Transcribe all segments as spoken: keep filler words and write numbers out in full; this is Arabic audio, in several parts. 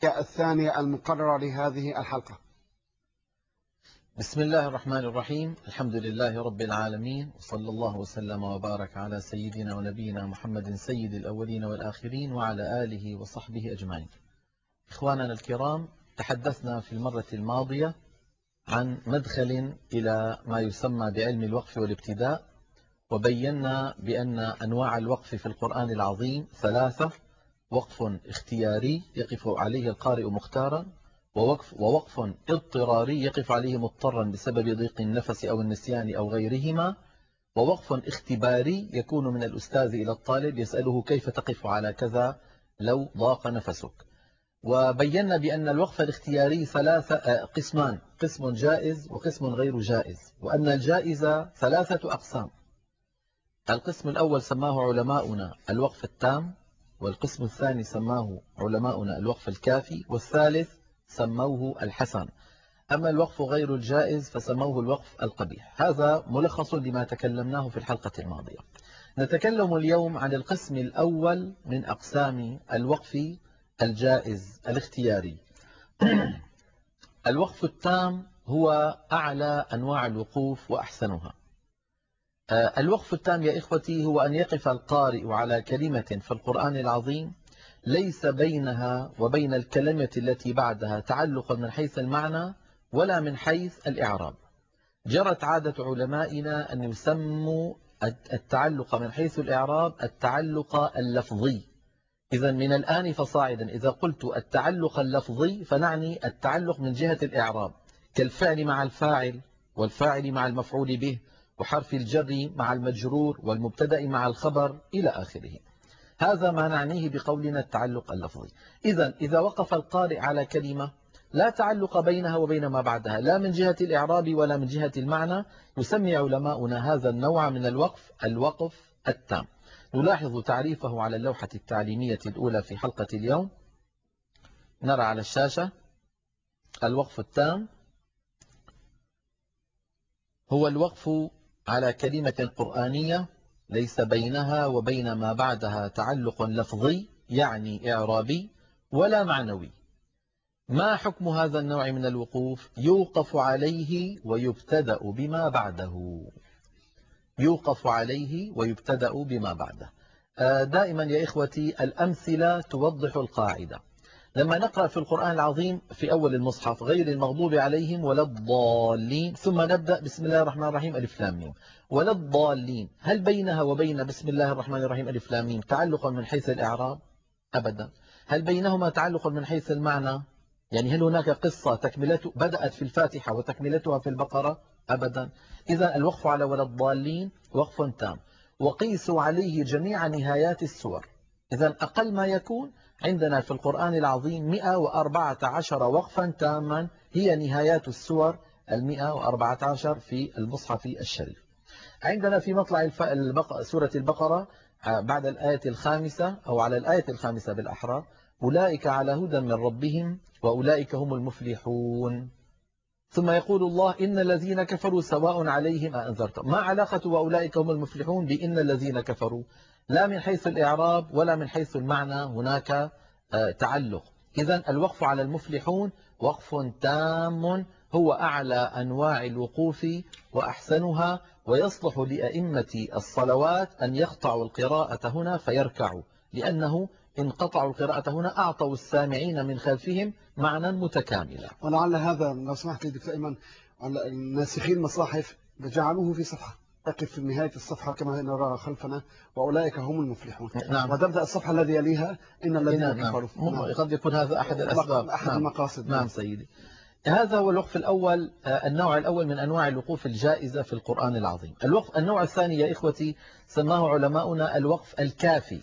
الثانية المقررة لهذه الحلقة. بسم الله الرحمن الرحيم. الحمد لله رب العالمين، وصلى الله وسلم وبارك على سيدنا ونبينا محمد سيد الأولين والآخرين وعلى آله وصحبه أجمعين. إخواننا الكرام، تحدثنا في المرة الماضية عن مدخل إلى ما يسمى بعلم الوقف والابتداء، وبينا بأن أنواع الوقف في القرآن العظيم ثلاثة: وقف اختياري يقف عليه القارئ مختارا، ووقف, ووقف اضطراري يقف عليه مضطرا بسبب ضيق النفس أو النسيان أو غيرهما، ووقف اختباري يكون من الأستاذ إلى الطالب يسأله كيف تقف على كذا لو ضاق نفسك. وبينا بأن الوقف الاختياري ثلاثة قسمان: قسم جائز وقسم غير جائز، وأن الجائز ثلاثة أقسام. القسم الأول سماه علماؤنا الوقف التام، والقسم الثاني سماه علماؤنا الوقف الكافي، والثالث سموه الحسن. أما الوقف غير الجائز فسموه الوقف القبيح. هذا ملخص لما تكلمناه في الحلقة الماضية. نتكلم اليوم عن القسم الأول من أقسام الوقف الجائز الاختياري. الوقف التام هو أعلى أنواع الوقوف وأحسنها. الوقف التام يا إخوتي هو أن يقف القارئ على كلمة في القرآن العظيم ليس بينها وبين الكلمة التي بعدها تعلق من حيث المعنى ولا من حيث الإعراب. جرت عادة علمائنا أن يسموا التعلق من حيث الإعراب التعلق اللفظي. إذا من الآن فصاعدا إذا قلت التعلق اللفظي فنعني التعلق من جهة الإعراب، كالفعل مع الفاعل، والفاعل مع المفعول به، وحرف الجر مع المجرور، والمبتدأ مع الخبر إلى آخره. هذا ما نعنيه بقولنا التعلق اللفظي. إذا إذا وقف القارئ على كلمة لا تعلق بينها وبين ما بعدها لا من جهة الإعراب ولا من جهة المعنى، يسمي علماؤنا هذا النوع من الوقف الوقف التام. نلاحظ تعريفه على اللوحة التعليمية الأولى في حلقة اليوم. نرى على الشاشة: الوقف التام هو الوقف على كلمة قرآنية ليس بينها وبين ما بعدها تعلق لفظي يعني إعرابي ولا معنوي. ما حكم هذا النوع من الوقوف؟ يوقف عليه ويبتدأ بما بعده. يوقف عليه ويبتدأ بما بعده. دائما يا إخوتي الأمثلة توضح القاعدة. لما نقرأ في القرآن العظيم في أول المصحف غير المغضوب عليهم ولا الضالين، ثم نبدأ بسم الله الرحمن الرحيم ألف لام ميم ولا الضالين، هل بينها وبين بسم الله الرحمن الرحيم ألف لام ميم تعلق من حيث الإعراب؟ أبدا. هل بينهما تعلق من حيث المعنى؟ يعني هل هناك قصة تكملته بدأت في الفاتحة وتكملتها في البقرة؟ أبدا. إذا الوقف على ولا الضالين وقف تام. وقيسوا عليه جميع نهايات السور. إذا أقل ما يكون عندنا في القرآن العظيم مئة وأربعة عشر وقفا تاما هي نهايات السور المئة وأربعة عشر في المصحف الشريف. عندنا في مطلع سورة البقرة بعد الآية الخامسة أو على الآية الخامسة بالأحرى: أولئك على هدى من ربهم وأولئك هم المفلحون. ثم يقول الله: إن الذين كفروا سواء عليهم أأنذرتهم. ما علاقة وأولئك هم المفلحون بإن الذين كفروا؟ لا من حيث الإعراب ولا من حيث المعنى هناك تعلق. إذن الوقف على المفلحون وقف تام هو أعلى أنواع الوقوف وأحسنها، ويصلح لأئمة الصلوات أن يقطعوا القراءة هنا فيركعوا، لأنه إن قطعوا القراءة هنا أعطوا السامعين من خلفهم معنى متكاملا. ولعل هذا لو سمحت لي دكتور أيمن، الناسخين المصاحف جعلوه في صفحة تقف في نهاية الصفحة كما نرى خلفنا وأولئك هم المفلحون. نعم. وتبدأ الصفحة الذي يليها إن الذين نعم. كفروا. نعم. قد يكون هذا أحد الأسباب. أحد نعم. المقاصد. نعم سيدي. هذا هو الوقف الأول، النوع الأول من أنواع الوقوف الجائزة في القرآن العظيم. الوقف النوع الثاني يا إخوتي سماه علماؤنا الوقف الكافي.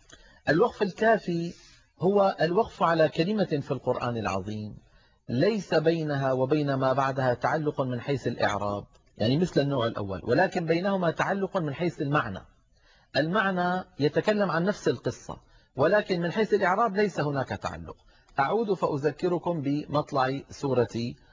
الوقف الكافي هو الوقف على كلمة في القرآن العظيم ليس بينها وبين ما بعدها تعلق من حيث الإعراب، يعني مثل النوع الأول، ولكن بينهما تعلق من حيث المعنى. المعنى يتكلم عن نفس القصة، ولكن من حيث الإعراب ليس هناك تعلق. أعود فأذكركم بمطلع سورة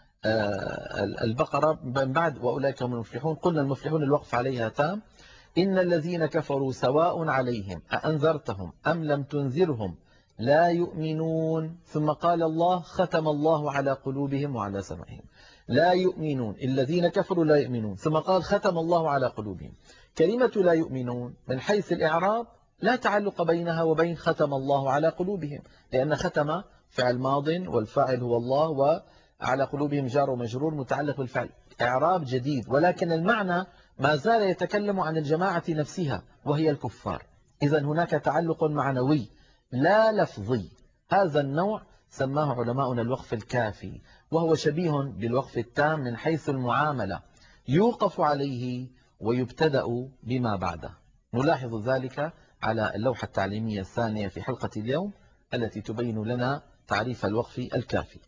البقرة من بعد وأولئك هم المفلحون. قلنا المفلحون الوقف عليها تام. إن الذين كفروا سواء عليهم أأنذرتهم أم لم تنذرهم لا يؤمنون، ثم قال الله ختم الله على قلوبهم وعلى سمعهم. لا يؤمنون، الذين كفروا لا يؤمنون، ثم قال ختم الله على قلوبهم. كلمة لا يؤمنون من حيث الإعراب لا تعلق بينها وبين ختم الله على قلوبهم، لأن ختم فعل ماض والفاعل هو الله، وعلى قلوبهم جار ومجرور متعلق بالفعل، إعراب جديد، ولكن المعنى ما زال يتكلم عن الجماعة نفسها وهي الكفار. إذن هناك تعلق معنوي لا لفظي. هذا النوع سماه علماؤنا الوقف الكافي، وهو شبيه بالوقف التام من حيث المعاملة، يوقف عليه ويبتدأ بما بعده. نلاحظ ذلك على اللوحة التعليمية الثانية في حلقة اليوم التي تبين لنا تعريف الوقف الكافي.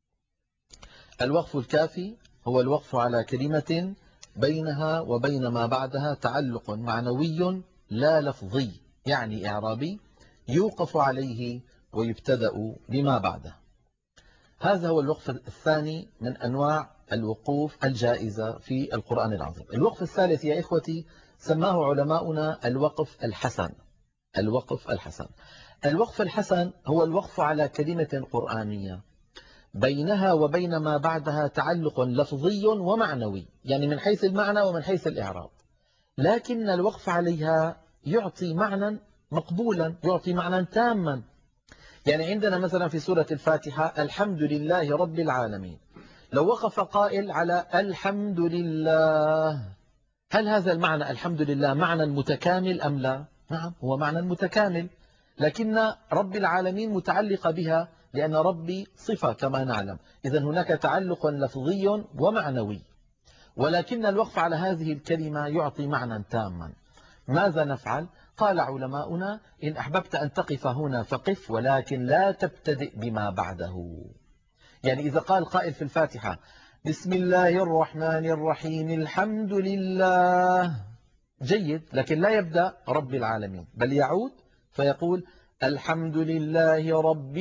الوقف الكافي هو الوقف على كلمة بينها وبين ما بعدها تعلق معنوي لا لفظي، يعني إعرابي، يوقف عليه ويبتدأ بما بعده. هذا هو الوقف الثاني من أنواع الوقوف الجائزة في القرآن العظيم. الوقف الثالث يا إخوتي سماه علماؤنا الوقف الحسن. الوقف الحسن الوقف الحسن هو الوقف على كلمة قرآنية بينها وبين ما بعدها تعلق لفظي ومعنوي، يعني من حيث المعنى ومن حيث الإعراب، لكن الوقف عليها يعطي معنى مقبولا، يعطي معنى تاما. يعني عندنا مثلا في سورة الفاتحة الحمد لله رب العالمين، لو وقف قائل على الحمد لله، هل هذا المعنى الحمد لله معنى متكامل أم لا؟ نعم، هو معنى متكامل، لكن رب العالمين متعلق بها لأن ربي صفة كما نعلم. إذن هناك تعلق لفظي ومعنوي، ولكن الوقف على هذه الكلمة يعطي معنى تاما. ماذا نفعل؟ قال علماؤنا إن أحببت أن تقف هنا فقف، ولكن لا تبتدئ بما بعده. يعني إذا قال قائل في الفاتحة بسم الله الرحمن الرحيم الحمد لله، جيد، لكن لا يبدأ رب العالمين، بل يعود فيقول الحمد لله رب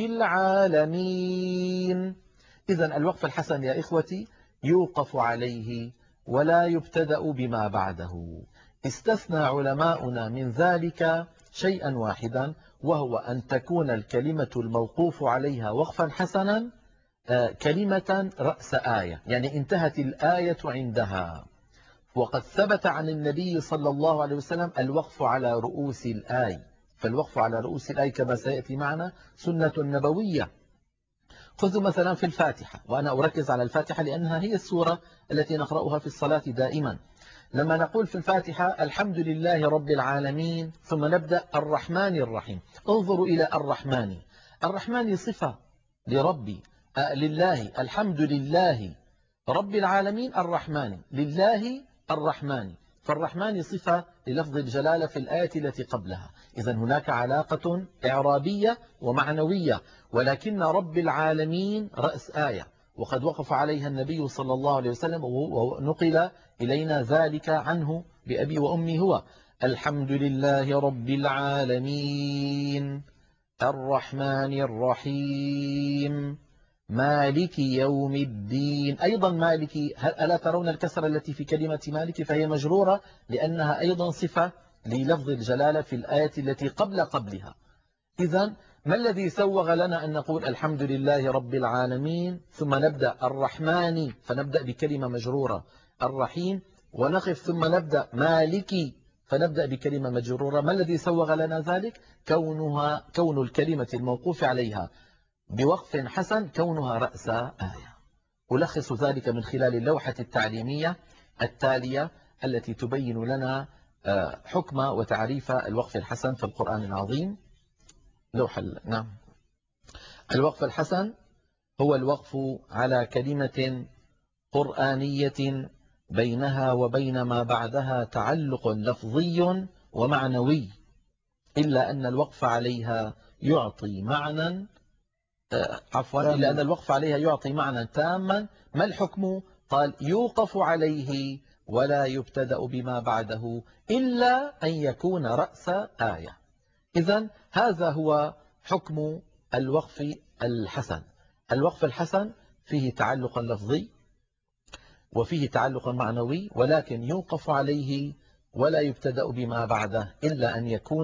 العالمين. إذن الوقف الحسن يا إخوتي يوقف عليه ولا يبتدأ بما بعده. استثنى علماؤنا من ذلك شيئا واحدا، وهو أن تكون الكلمة الموقوف عليها وقفا حسنا كلمة رأس آية، يعني انتهت الآية عندها. وقد ثبت عن النبي صلى الله عليه وسلم الوقف على رؤوس الآية، فالوقف على رؤوس الآية كما سيأتي معنا سنة نبوية. خذوا مثلا في الفاتحة، وأنا أركز على الفاتحة لأنها هي السورة التي نقرأها في الصلاة دائما. لما نقول في الفاتحة الحمد لله رب العالمين ثم نبدأ الرحمن الرحيم، انظروا إلى الرحمن. الرحمن صفة لربي آه لله، الحمد لله رب العالمين الرحمن، لله الرحمن، فالرحمن صفة للفظ الجلالة في الآية التي قبلها. إذن هناك علاقة إعرابية ومعنوية، ولكن رب العالمين رأس آية، وقد وقف عليها النبي صلى الله عليه وسلم، ونقل إلينا ذلك عنه بأبي وأمي هو الحمد لله رب العالمين الرحمن الرحيم مالك يوم الدين. أيضا مالك، ألا ترون الكسرة التي في كلمة مالك؟ فهي مجرورة لأنها أيضا صفة للفظ الجلالة في الآية التي قبل قبلها. إذن ما الذي سوغ لنا أن نقول الحمد لله رب العالمين ثم نبدأ الرحمن فنبدأ بكلمة مجرورة، الرحيم ونقف ثم نبدأ مالكي فنبدأ بكلمة مجرورة؟ ما الذي سوغ لنا ذلك؟ كونها كون الكلمة الموقوف عليها بوقف حسن كونها رأس آية. ألخص ذلك من خلال اللوحة التعليمية التالية التي تبين لنا حكم وتعريف الوقف الحسن في القرآن العظيم. لوحة نعم. الوقف الحسن هو الوقف على كلمة قرآنية بينها وبين ما بعدها تعلق لفظي ومعنوي، إلا أن الوقف عليها يعطي معنى عفوا إلا أن الوقف عليها يعطي معنى تاما. ما الحكم؟ قال يوقف عليه ولا يبتدأ بما بعده إلا أن يكون رأس آية. إذن هذا هو حكم الوقف الحسن. الوقف الحسن فيه تعلق لفظي وفيه تعلق معنوي، ولكن يوقف عليه ولا يبتدأ بما بعده إلا أن يكون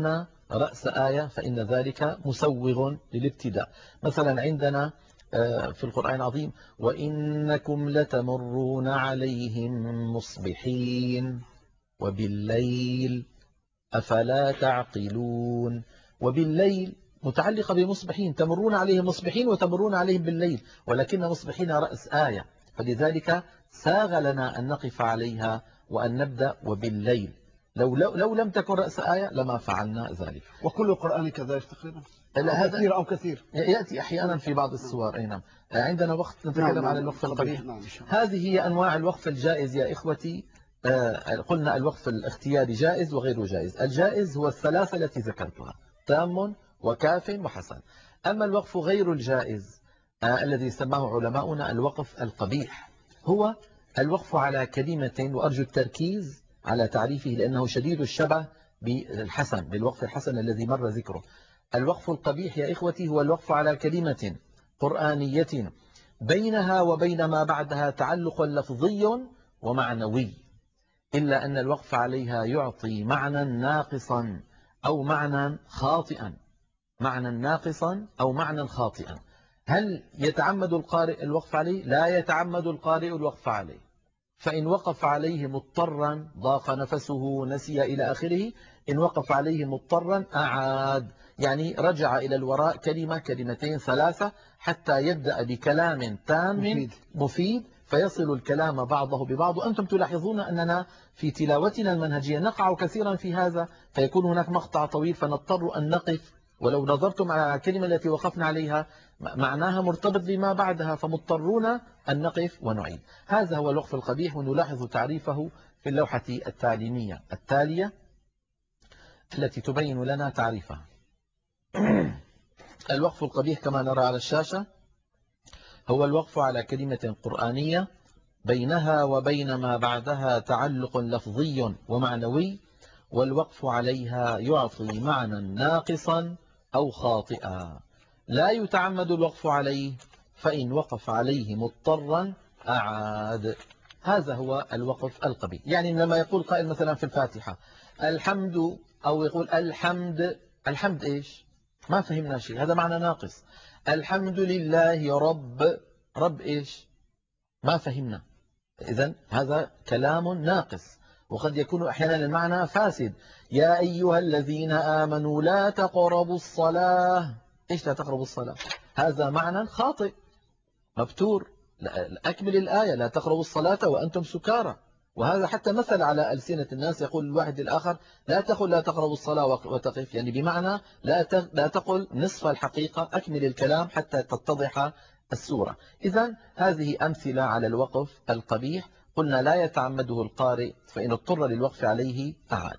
رأس آية فإن ذلك مسوغ للابتداء. مثلا عندنا في القرآن العظيم وإنكم لتمرون عليهم مصبحين وبالليل أفلا تعقلون. وبالليل متعلقة بمصبحين، تمرون عليهم مصبحين وتمرون عليهم بالليل، ولكن مصبحين رأس آية، فلذلك ساغ لنا أن نقف عليها وأن نبدأ وبالليل. لو, لو, لو لم تكن رأس آية لما فعلنا ذلك. وكل القرآن كذلك تقريبا أو هذا كثير أو كثير يأتي أحيانا في بعض السور. أي نعم. عندنا وقت نتكلم نعم عن نعم الوقف القبيح. نعم هذه هي أنواع الوقف الجائز يا إخوتي. قلنا الوقف الاختياري جائز وغير جائز. الجائز هو الثلاثة التي ذكرتها، تام وكاف وحسن. أما الوقف غير الجائز الذي سماه علماؤنا الوقف القبيح، هو الوقف على كلمة، وأرجو التركيز على تعريفه لأنه شديد الشبه بالحسن، بالوقف الحسن الذي مر ذكره. الوقف القبيح يا إخوتي هو الوقف على كلمة قرآنية بينها وبين ما بعدها تعلق لفظي ومعنوي، إلا أن الوقف عليها يعطي معنى ناقصا أو معنى خاطئا، معنى ناقصا أو معنى خاطئا. هل يتعمد القارئ الوقف عليه؟ لا يتعمد القارئ الوقف عليه، فإن وقف عليه مضطرا ضاق نفسه نسي إلى آخره. إن وقف عليه مضطرا أعاد، يعني رجع إلى الوراء كلمة كلمتين ثلاثة حتى يبدأ بكلام تام مفيد, مفيد فيصل الكلام بعضه ببعض. وأنتم تلاحظون أننا في تلاوتنا المنهجية نقع كثيرا في هذا، فيكون هناك مقطع طويل فنضطر أن نقف، ولو نظرتم على الكلمة التي وقفنا عليها معناها مرتبط بما بعدها، فمضطرون أن نقف ونعيد. هذا هو الوقف القبيح، ونلاحظ تعريفه في اللوحة التعليمية التالية التي تبين لنا تعريفها. الوقف القبيح كما نرى على الشاشة هو الوقف على كلمة قرآنية بينها وبين ما بعدها تعلق لفظي ومعنوي، والوقف عليها يعطي معنى ناقصا أو خاطئا. لا يتعمد الوقف عليه، فإن وقف عليه مضطرا أعاد. هذا هو الوقف القبيح. يعني لما يقول قائل مثلا في الفاتحة الحمد، أو يقول الحمد، الحمد إيش؟ ما فهمنا شيء، هذا معنى ناقص. الحمد لله رب، رب إيش؟ ما فهمنا. إذن هذا كلام ناقص، وقد يكون أحيانا المعنى فاسد. يا أيها الذين آمنوا لا تقربوا الصلاة، إيش لا تقربوا الصلاة؟ هذا معنى خاطئ مبتور. أكمل الآية لا تقربوا الصلاة وأنتم سكارى. وهذا حتى مثل على ألسنة الناس، يقول الواحد الآخر لا تقل لا تقربوا الصلاة وتقف، يعني بمعنى لا لا تقل نصف الحقيقة، أكمل الكلام حتى تتضح السورة. إذن هذه أمثلة على الوقف القبيح. قلنا لا يتعمده القارئ، فإن اضطر للوقف عليه أعاد.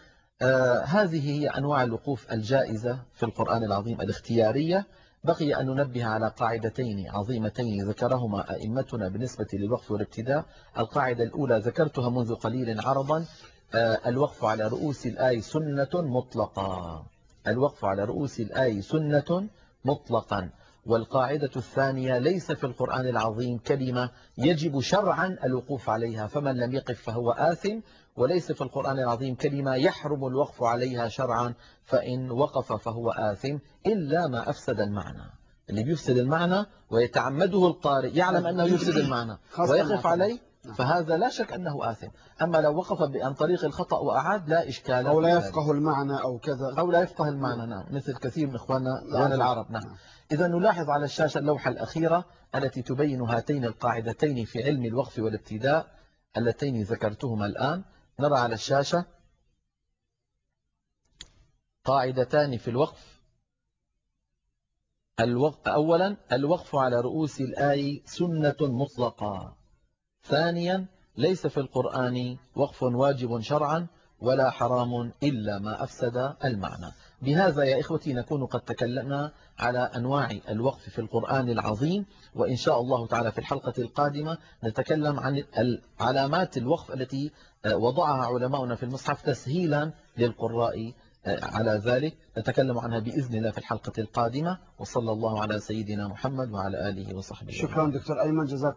آه هذه هي أنواع الوقوف الجائزة في القرآن العظيم الاختيارية. بقي أن ننبه على قاعدتين عظيمتين ذكرهما أئمتنا بالنسبة للوقف والابتداء. القاعدة الأولى ذكرتها منذ قليل عرضا، آه الوقف على رؤوس الآي سنة مطلقا، الوقف على رؤوس الآي سنة مطلقا. والقاعدة الثانية ليس في القرآن العظيم كلمة يجب شرعا الوقوف عليها فمن لم يقف فهو آثم، وليس في القرآن العظيم كلمة يحرم الوقف عليها شرعا فإن وقف فهو آثم، إلا ما أفسد المعنى. اللي بيفسد المعنى ويتعمده القارئ يعلم أنه يفسد المعنى ويقف عليه فهذا لا شك أنه آثم. أما لو وقف عن طريق الخطأ وأعاد لا إشكال، أو لا يفقه المعنى أو كذا، أو لا يفقه المعنى. نعم، مثل كثير من إخواننا إخوان العرب. نعم. إذا نلاحظ على الشاشة اللوحة الأخيرة التي تبين هاتين القاعدتين في علم الوقف والابتداء اللتين ذكرتهما الآن. نرى على الشاشة قاعدتان في الوقف. الوقف أولا الوقف على رؤوس الآي سنة مطلقة. ثانيا ليس في القرآن وقف واجب شرعا ولا حرام إلا ما أفسد المعنى. بهذا يا إخوتي نكون قد تكلمنا على أنواع الوقف في القرآن العظيم، وإن شاء الله تعالى في الحلقة القادمة نتكلم عن علامات الوقف التي وضعها علماؤنا في المصحف تسهيلا للقراء على ذلك، نتكلم عنها بإذن الله في الحلقة القادمة. وصلى الله على سيدنا محمد وعلى آله وصحبه. شكرا دكتور أيمن، جزاك